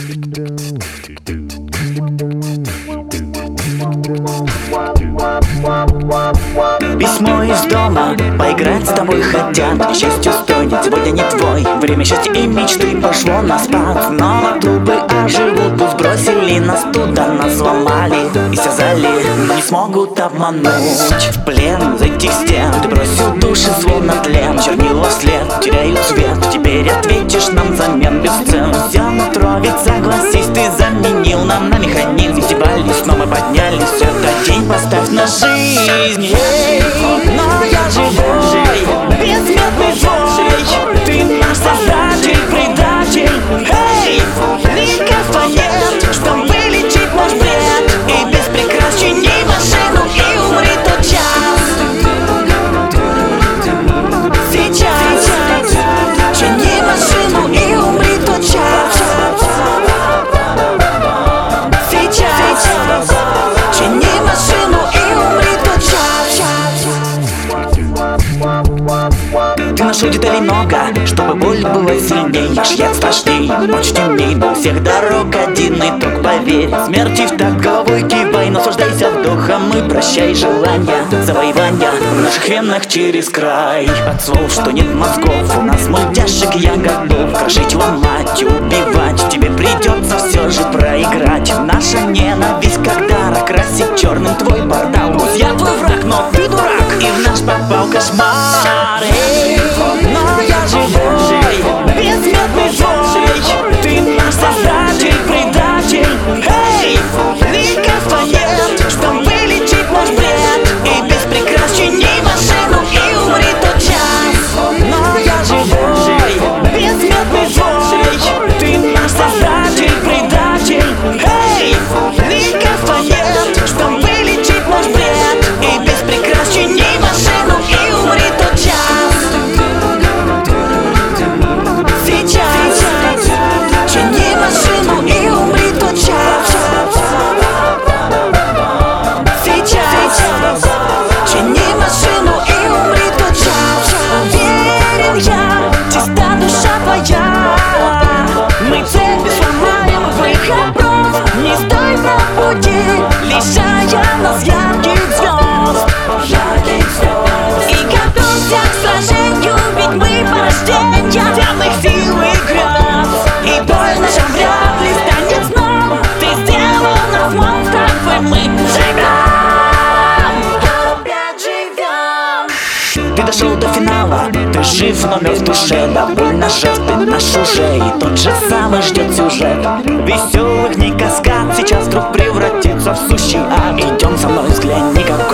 Письмо из дома, поиграть с тобой хотят. К счастью, стонет, сегодня не твой. Время счастья и мечты пошло на спад. Снова трубы оживут, пусть бросили нас туда, нас сломали и связали, но не смогут обмануть. В плен за этих стен ты бросил души, словно тлен. Чернила вслед, теряют цвет. Теперь ответишь нам взамен бесцен. Все нутро, ведь согласись, ты заменил нам на механизм. Издевались, но мы поднялись. Этот день поставь на жизнь. Но я живой, бессмертный твой. Ты наш создатель, предатель. Эй, лекарства нет, что вылечит наш бред. И без прикрас чини машину, и умри тот час. Сейчас чини машину, и умри тот час. Сейчас чини машину, и умри тот час. Ты нашел деталей много, чтобы боль была сильней, яд страшней, ночь темней. Был всех дорог один итог, поверь. Смерти в так головой кивай, наслаждайся вдохом и прощай желания. Завоевания в наших венах через край. От слов, что нет мозгов, у нас мультяшек я готов. Крошить, ломать, убивать, тебе придется все же проиграть. Наша ненависть как дар окрасит черным твой портал. Пусть я твой враг, но ты дурак, и в наш попал кошмар. Но я живой, бессмертный твой. Ты наш создатель, предатель. Эй, лекарства нет, что вылечит наш бред. И без прикрас чини машину, и умри тот час. Но я живой, бессмертный твой. Ты наш создатель, предатель. Эй, лекарства нет, что вылечит наш бред. И без прикрас чини машину, и умри тот час. Чини машину, и умри тот час. Сейчас чини машину, и умри тот час. Уверен я, чиста душа твоя. Мы цепи сломаем в их обров. Не стой на пути, лишая нас ярких звезд. И готовься к сражению, ведь мы по рождению темных сил и грез. И боль наша вряд ли станет сном. Ты сделал нас монстров, и мы живем. Опять живем. Ты дошел до финала, ты жив, но мертв в душе. Да больно жертв ты наш уже, и тот же самый ждет сюжет. Веселых не каскад, сейчас вдруг превратится в сущий ад. Идем со мной, взгляни, как